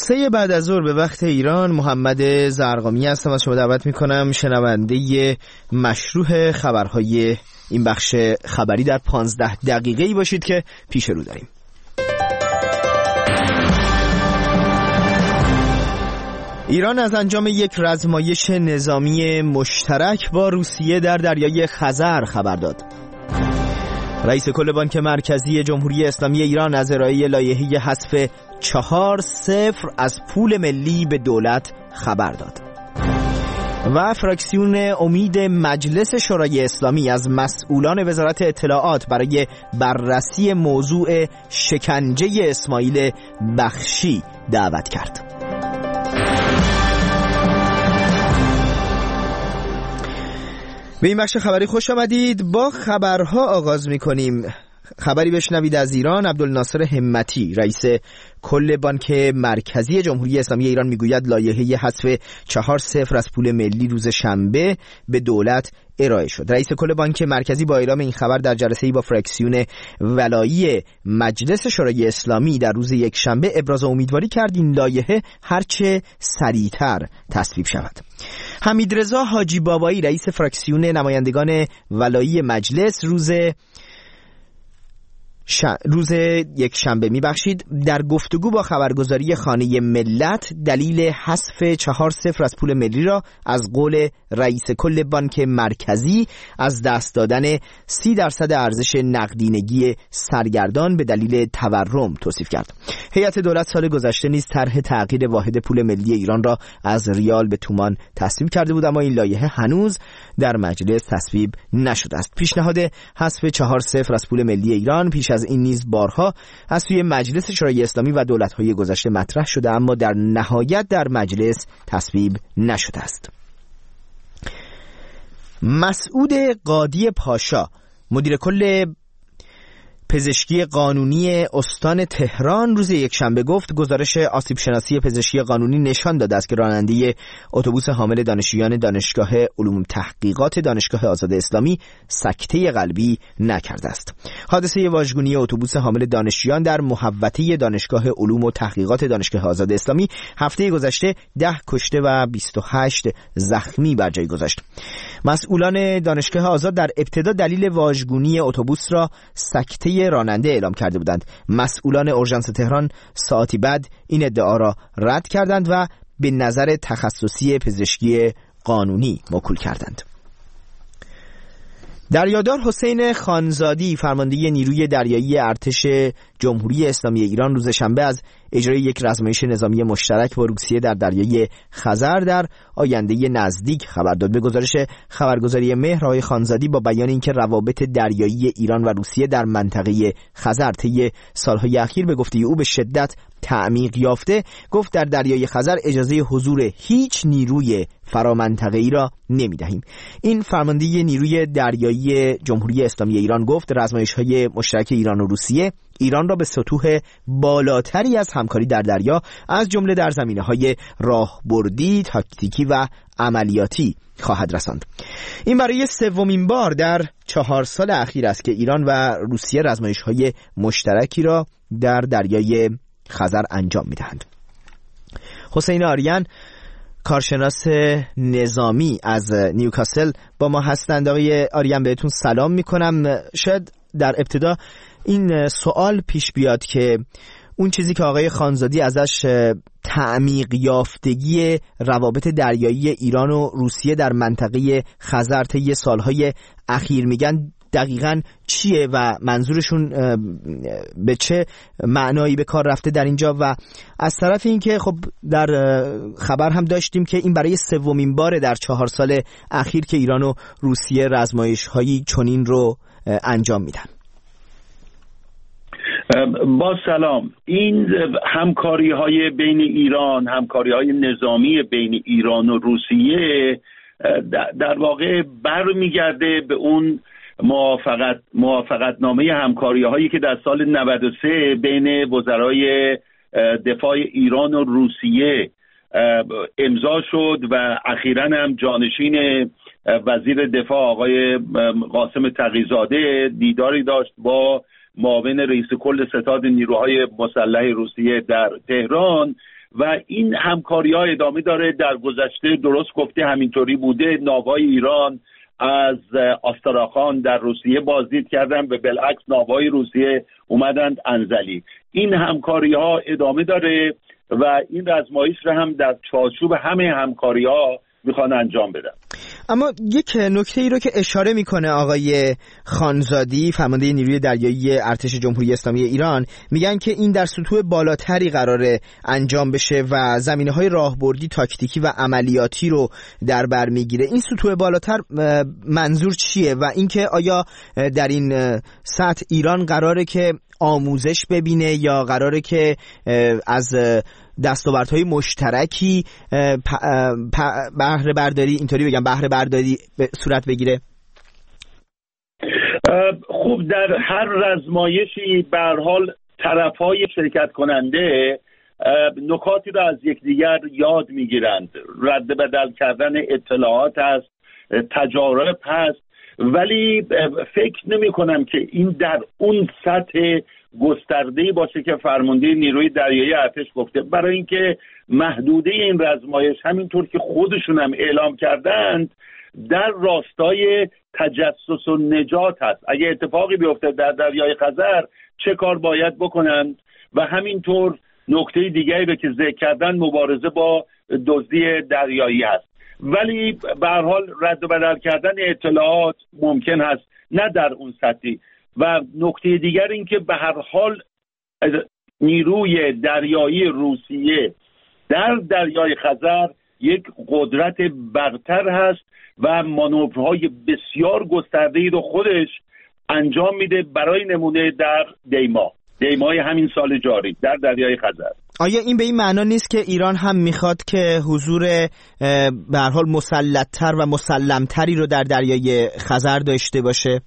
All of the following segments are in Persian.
3 بعد از ظهر به وقت ایران. محمد زرقامی هستم، از شما دعوت میکنم شنونده مشروع خبرهای این بخش خبری در 15 دقیقه‌ای باشید که پیش رو داریم. ایران از انجام یک رزمایش نظامی مشترک با روسیه در دریای خزر خبر داد. رئیس کل بانک مرکزی جمهوری اسلامی ایران از ارائه لایحه حذف 4-0 از پول ملی به دولت خبر داد. و فراکسیون امید مجلس شورای اسلامی از مسئولان وزارت اطلاعات برای بررسی موضوع شکنجه اسماعیل بخشی دعوت کرد. به این بخش خبری خوش آمدید. با خبرها آغاز می‌کنیم. خبری بشنوید از ایران. عبدالناصر همتی رئیس کل بانک مرکزی جمهوری اسلامی ایران میگوید لایحه حذف 4-0 از پول ملی روز شنبه به دولت ارائه شد. رئیس کل بانک مرکزی با اعلام این خبر در جلسه‌ای با فراکسیون ولایی مجلس شورای اسلامی در روز یکشنبه ابراز امیدواری کرد این لایحه هرچه سریعتر تصویب شود. حمیدرضا حاجی بابایی رئیس فراکسیون نمایندگان ولایی مجلس روز یکشنبه در گفتگو با خبرگزاری خانه ملت دلیل حذف 4-0 از پول ملی را از قول رئیس کل بانک مرکزی از دست دادن 30% ارزش نقدینگی سرگردان به دلیل تورم توصیف کرد. هیئت دولت سال گذشته نیز طرح تغییر واحد پول ملی ایران را از ریال به تومان تصویب کرده بود، اما این لایحه هنوز در مجلس تصویب نشده است. پیشنهاد حذف 4-0 از پول ملی ایران پیش از این نیز بارها از سوی مجلس شورای اسلامی و دولت‌های گذشته مطرح شده، اما در نهایت در مجلس تصویب نشده است. مسعود قادی پاشا مدیر کل پزشکی قانونی استان تهران روز یکشنبه گفت گزارش آسیب شناسی پزشکی قانونی نشان داده است که راننده اتوبوس حامل دانشجویان دانشگاه علوم تحقیقات دانشگاه آزاد اسلامی سکته قلبی نکرده است. حادثه واژگونی اتوبوس حامل دانشجویان در محوطه دانشگاه علوم و تحقیقات دانشگاه آزاد اسلامی هفته گذشته 10 کشته و 28 زخمی بر جای گذاشت. مسئولان دانشگاه آزاد در ابتدا دلیل واژگونی اتوبوس را سکته راننده اعلام کرده بودند. مسئولان اورژانس تهران ساعتی بعد این ادعا را رد کردند و به نظر تخصصی پزشکی قانونی موکول کردند. دریادار حسین خانزادی فرمانده نیروی دریایی ارتش جمهوری اسلامی ایران روز شنبه از اجرای یک رزمایش نظامی مشترک با روسیه در دریای خزر در آینده نزدیک خبر داد. به گزارش خبرگزاری مهر، آقای خانزادی با بیان اینکه روابط دریایی ایران و روسیه در منطقه خزر طی سالهای اخیر به گفته او به شدت تعمیق یافته، گفت در دریای خزر اجازه حضور هیچ نیروی فرامنطقه‌ای را نمی‌دهیم. این فرمانده نیروی دریایی جمهوری اسلامی ایران گفت رزمایش‌های مشترک ایران و روسیه ایران را به سطوح بالاتری از همکاری در دریا از جمله در زمینه‌های راهبردی، تاکتیکی و عملیاتی خواهد رساند. این برای 3مین بار در 4 سال اخیر است که ایران و روسیه رزمایش‌های مشترکی را در دریای خزر انجام می‌دهند. حسین آریان کارشناس نظامی از نیوکاسل با ما هستند. آقای آریان بهتون سلام میکنم. شاید در ابتدا این سوال پیش بیاد که اون چیزی که آقای خانزادی ازش تعمیق یافتگی روابط دریایی ایران و روسیه در منطقه خزر طی سالهای اخیر میگن دقیقاً چیه و منظورشون به چه معنایی به کار رفته در اینجا؟ و از طرف این که خب در خبر هم داشتیم که این برای 3مین باره در 4 سال اخیر که ایران و روسیه رزمایش‌هایی چنین رو انجام میدن. با سلام، این همکاری‌های بین ایران، همکاری‌های نظامی بین ایران و روسیه در واقع برمیگرده به اون موافقتنامه همکاری‌هایی که در سال 93 بین وزرای دفاع ایران و روسیه امضا شد و اخیراً هم جانشین وزیر دفاع آقای قاسم تقی‌زاده دیداری داشت با معاون رئیس کل ستاد نیروهای مسلح روسیه در تهران و این همکاری‌ها ادامه داره. در گذشته درست گفته همینطوری بوده، ناوهای ایران از آستراخان در روسیه بازدید کردن و بالعکس ناوهای روسیه اومدند انزلی. این همکاری‌ها ادامه داره و این رزمایش رو هم در چارچوب همه همکاری‌ها میخوان انجام بدن. اما یک نکته ای رو که اشاره میکنه آقای خانزادی، فرمانده نیروی دریایی ارتش جمهوری اسلامی ایران، میگن که این در سطوح بالاتری قراره انجام بشه و زمینه‌های راهبردی، تاکتیکی و عملیاتی رو در بر میگیره. این سطوح بالاتر منظور چیه و اینکه آیا در این سطح ایران قراره که آموزش ببینه یا قراره که از دستاوردهای مشترکی بهره برداری، اینطوری بگم، بهره برداری صورت بگیره؟ خوب، در هر رزمایشی به هر حال طرفهای شرکت کننده نکاتی را از یکدیگر یاد میگیرند. رد بدل کردن اطلاعات هست، تجارب هست، ولی فکر نمی کنم که این در اون سطح گسترده‌ای باشه که فرمانده نیروی دریایی ارتش گفته، برای اینکه محدوده این رزمایش همینطور که خودشون هم اعلام کردند در راستای تجسس و نجات هست. اگه اتفاقی بیفته در دریای خزر چه کار باید بکنند و همینطور نکته دیگری رو که ذکر کردن مبارزه با دزدی دریایی هست. ولی به هر حال رد و بدل کردن اطلاعات ممکن هست، نه در اون سطحی. و نکته دیگر این که به هر حال نیروی دریایی روسیه در دریای خزر یک قدرت برتر هست و مانورهای بسیار گسترده‌ای رو خودش انجام میده. برای نمونه در دیمای همین سال جاری در دریای خزر. آیا این به این معنا نیست که ایران هم میخواد که حضور به هر حال مسلط‌تر و مسلم‌تری رو در دریای خزر داشته باشه؟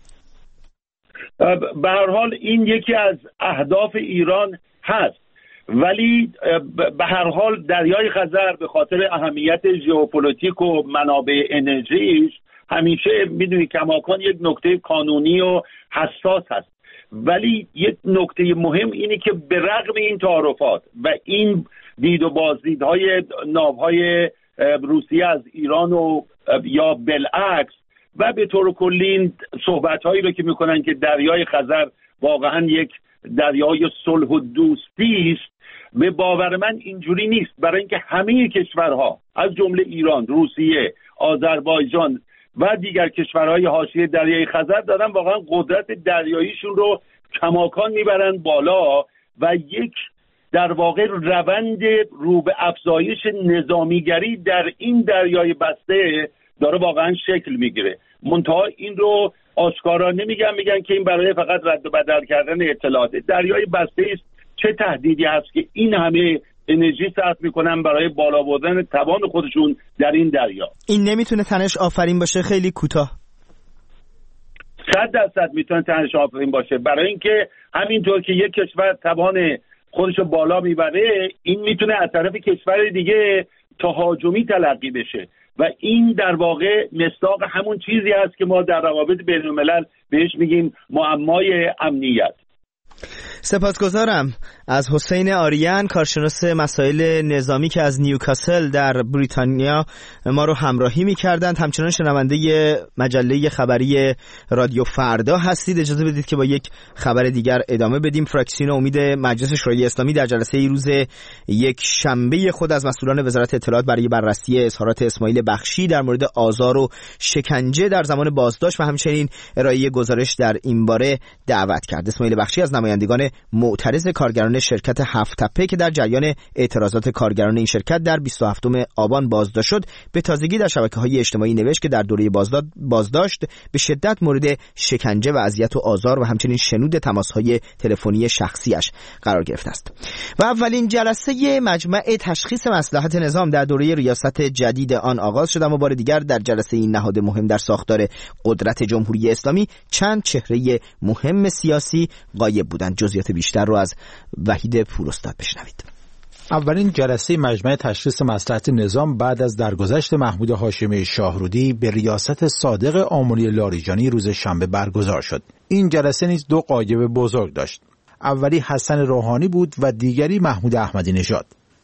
به هر حال این یکی از اهداف ایران هست، ولی به هر حال دریای خزر به خاطر اهمیت ژئوپلیتیک و منابع انرژیش همیشه میدونی کماکان یک نکته قانونی و حساس هست. ولی یک نکته مهم اینه که به رغم این تعارفات و این دید و بازدیدهای ناوهای روسیه از ایران و یا بالعکس و به طور کلی صحبت‌هایی رو که میکنن که دریای خزر واقعا یک دریای صلح و دوستی است، به باور من اینجوری نیست. برای اینکه همه کشورها از جمله ایران، روسیه، آذربایجان و دیگر کشورهای حاشیه دریای خزر دارن واقعا قدرت دریاییشون رو کماکان میبرن بالا و یک در واقع روند رو به افزایش نظامیگری در این دریای بسته داره واقعا شکل میگیره. منتها این رو آشکارا نمیگن، میگن که این برای فقط رد و بدل کردن اطلاعات. دریای بسته است، چه تهدیدی هست که این همه انرژی صرف میکنن برای بالا بردن توان خودشون در این دریا؟ این نمیتونه تنش آفرین باشه؟ خیلی کوتاه. 100% میتونه تنش آفرین باشه، برای اینکه همینطور که یک کشور توان خودشو بالا میبره، این میتونه از طرف کشور دیگه تهاجمی تلقی بشه و این در واقع مصداق همون چیزی است که ما در روابط بین الملل بهش میگیم معمای امنیت. سپاسگزارم از حسین آریان، کارشناس مسائل نظامی که از نیوکاسل در بریتانیا ما رو همراهی می‌کردند. همچنان شنونده مجله خبری رادیو فردا هستید. اجازه بدید که با یک خبر دیگر ادامه بدیم. فراکسیون امید مجلس شورای اسلامی در جلسه روز یک شنبه خود از مسئولان وزارت اطلاعات برای بررسی اظهارات اسماعیل بخشی در مورد آزار و شکنجه در زمان بازداشت و همچنین ارائه گزارش در این باره دعوت کرد. اسماعیل بخشی از نمایندگان معترض کارگران شرکت هفت‌تپه که در جریان اعتراضات کارگران این شرکت در 27 آبان بازداشت شد، به تازگی در شبکه‌های اجتماعی نوشت که در دوره بازداشت به شدت مورد شکنجه و اذیت و آزار و همچنین شنود تماس‌های تلفنی شخصیش قرار گرفته است. و اولین جلسه مجمع تشخیص مصلحت نظام در دوره ریاست جدید آن آغاز شد، اما بار دیگر در جلسه این نهاد مهم در ساختار قدرت جمهوری اسلامی چند چهره مهم سیاسی غایب بودند. جزئیات بیشتر رو از وحید پوراستاد بشنوید. اولین جلسه مجمع تشخیص مصلحت نظام بعد از درگذشت محمود هاشمی شاهرودی به ریاست صادق آملی لاریجانی روز شنبه برگزار شد. این جلسه نیز دو غایب بزرگ داشت. اولی حسن روحانی بود و دیگری محمود احمدی نژاد.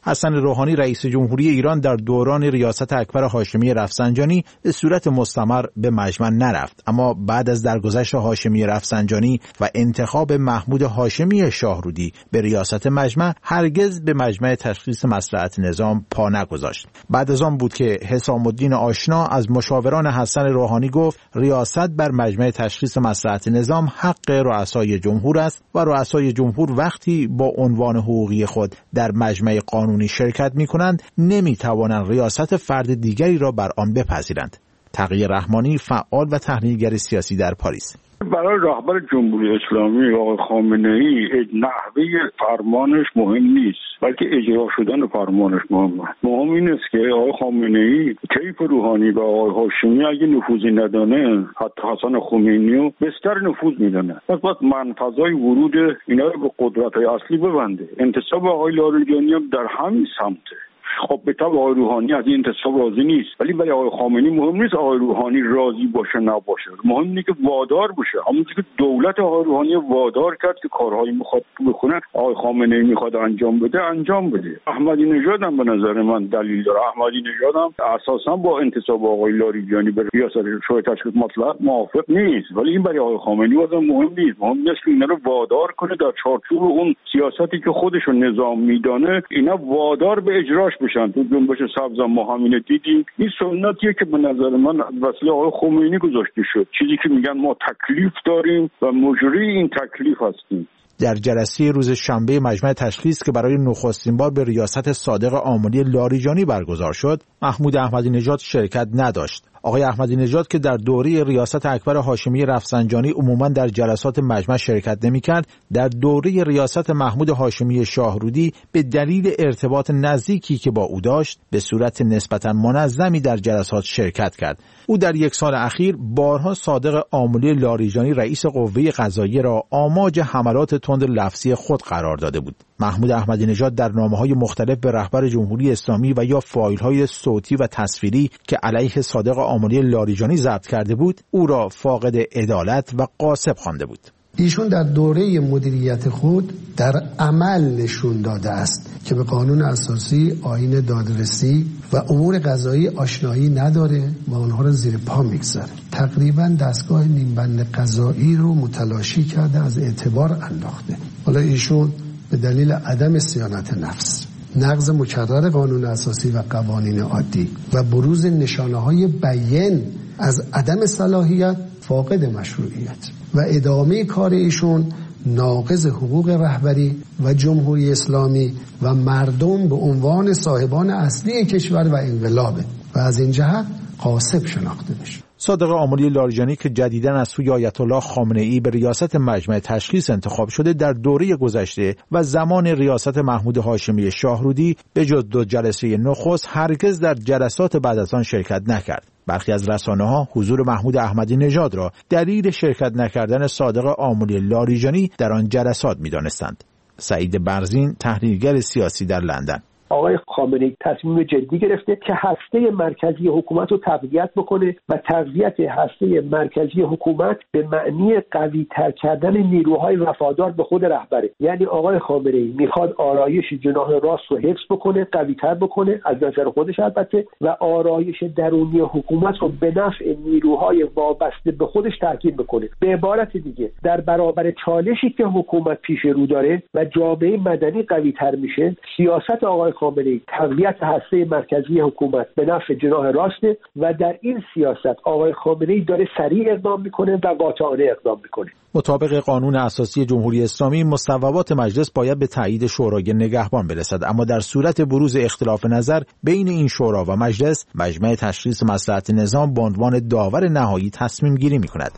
حسن روحانی رئیس جمهوری ایران در دوران ریاست اکبر هاشمی رفسنجانی به صورت مستمر به مجمع نرفت، اما بعد از درگذشت هاشمی رفسنجانی و انتخاب محمود هاشمی شاهرودی به ریاست مجمع هرگز به مجمع تشخیص مصلحت نظام پا نگذاشت. بعد از آن بود که حسام الدین آشنا از مشاوران حسن روحانی گفت ریاست بر مجمع تشخیص مصلحت نظام حق رؤسای جمهور است و رؤسای جمهور وقتی با عنوان حقوقی خود در مجمع قانونی شرکت می‌کنند نمی‌توانند ریاست فرد دیگری را بر آن بپذیرند. تقی رحمانی، فعال و تحلیلگر سیاسی در پاریس: برای رهبر جمهوری اسلامی آقای خامنه‌ای نحوه فرمانش مهم نیست، بلکه اجرا شدن فرمانش مهمه. مهم این است که آقای خامنه‌ای کیف روحانی و آقای هاشمی اگه نفوذی ندانه، حتی حسن خمینیو بستر نفوذ میدانه، پس باید منفذای ورود اینا رو به قدرت‌های اصلی ببنده. انتصاب آقای لاریجانی هم در همین سمته. خب به طب آقای روحانی از این انتصاب راضی نیست، ولی برای آقای خامنه‌ای مهم نیست آقای روحانی راضی باشه نباشه، مهم اینه که وادار بشه. همونطور که دولت آقای روحانی وادار کرد که کارهایی میخواد بکنه آقای خامنه‌ای میخواد انجام بده انجام بده. احمدی نژاد هم به نظر من دلیل داره. احمدی نژاد هم اساسا با انتصاب آقای لاریجانی به ریاست شورای تشکیل مصلحت موافق نیست، ولی این برای آقای خامنه‌ای واسه مهم نیست. مهم نیست که اینا رو وادار کنه در چارچوب اون سیاستی که خودشون نظام میدانه اینا وادار به اجراش بشن. تو جنبش سبز ما همین دیدیم. این سنتیه که به نظر من وسیله آقای خمینی گذاشته شد، چیزی که میگن ما تکلیف داریم و مجری این تکلیف هستیم. در جلسه روز شنبه مجمع تشخیص که برای نخستین بار به ریاست صادق آملی لاریجانی برگزار شد، محمود احمدی نژاد شرکت نداشت. آقای احمدی نژاد که در دوره ریاست اکبر هاشمی رفسنجانی عموماً در جلسات مجمع شرکت نمی‌کرد، در دوره ریاست محمود هاشمی شاهرودی به دلیل ارتباط نزدیکی که با او داشت به صورت نسبتاً منظمی در جلسات شرکت کرد. او در یک سال اخیر بارها صادق آملی لاریجانی رئیس قوه قضاییه را آماج حملات تند لفظی خود قرار داده بود. محمود احمدی نژاد در نامه‌های مختلف به رهبر جمهوری اسلامی و یا فایل‌های صوتی و تصویری که علیه صادق آملی لاریجانی ضبط کرده بود، او را فاقد عدالت و غاصب خوانده بود. ایشون در دوره مدیریت خود در عمل نشون داده است که به قانون اساسی، آیین دادرسی و امور قضایی آشنایی نداره و آنها را زیر پا میگذاره. تقریبا دستگاه نیمبند قضایی رو متلاشی کرده، از اعتبار انداخته. حالا ایشون به دلیل عدم صیانت نفس، نقض مکرر قانون اساسی و قوانین عادی و بروز نشانه‌های بیان از عدم صلاحیت، فاقد مشروعیت و ادامه کار ایشون ناقض حقوق رهبری و جمهوری اسلامی و مردم به عنوان صاحبان اصلی کشور و انقلابه و از این جهت غاصب شناخته میشه. صادق آملی لاریجانی که جدیداً از سوی آیت الله خامنه‌ای به ریاست مجمع تشخیص انتخاب شده، در دوره گذشته و زمان ریاست محمود هاشمی شاهرودی به جز 2 جلسه نخست هرگز در جلسات بعد از آن شرکت نکرد. برخی از رسانه‌ها حضور محمود احمدی نژاد را دلیل شرکت نکردن صادق آملی لاریجانی در آن جلسات می‌دانستند. سعید برزین، تحلیلگر سیاسی در لندن: آقای خامنه‌ای تصمیم جدی گرفته که هسته مرکزی حکومت رو تقویت بکنه و تقویت هسته مرکزی حکومت به معنی قوی‌تر کردن نیروهای وفادار به خود رهبره. یعنی آقای خامنه‌ای میخواد آرایش جناح راست رو حفظ بکنه، قوی‌تر بکنه از نظر خودش البته، و آرایش درونی حکومت رو به نفع نیروهای وابسته به خودش تأکید بکنه. به عبارت دیگه در برابر چالشی که حکومت پیش رو داره و جامعه مدنی قوی‌تر میشه، سیاست آقای خامنه‌ای تقویت هسته مرکزی حکومت به نفع جناح راسته و در این سیاست آقای خامنه‌ای داره سریع اقدام میکنه و قاطعانه اقدام میکنه. مطابق قانون اساسی جمهوری اسلامی مصوبات مجلس باید به تایید شورای نگهبان برسد، اما در صورت بروز اختلاف نظر بین این شورا و مجلس، مجمع تشخیص مصلحت نظام به عنوان داور نهایی تصمیم گیری میکند.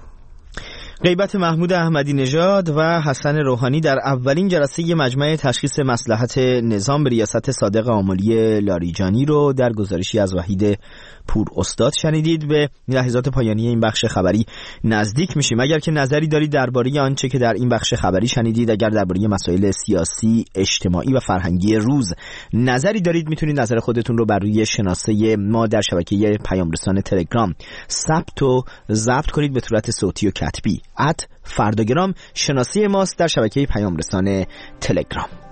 غیبت محمود احمدی نژاد و حسن روحانی در اولین جلسه مجمع تشخیص مصلحت نظام به ریاست صادق آملی لاریجانی رو در گزارشی از وحید پور استاد شنیدید. به لحظات پایانی این بخش خبری نزدیک میشیم. اگر که نظری دارید درباره آنچه که در این بخش خبری شنیدید، اگر درباره مسائل سیاسی، اجتماعی و فرهنگی روز نظری دارید، میتونید نظر خودتون رو بر روی شناسه ما در شبکه پیام رسان تلگرام ثبت و ضبط کنید به صورت صوتی و کتبی. @فرداگرام شناسه ماست در شبکه پیام رسان تلگرام.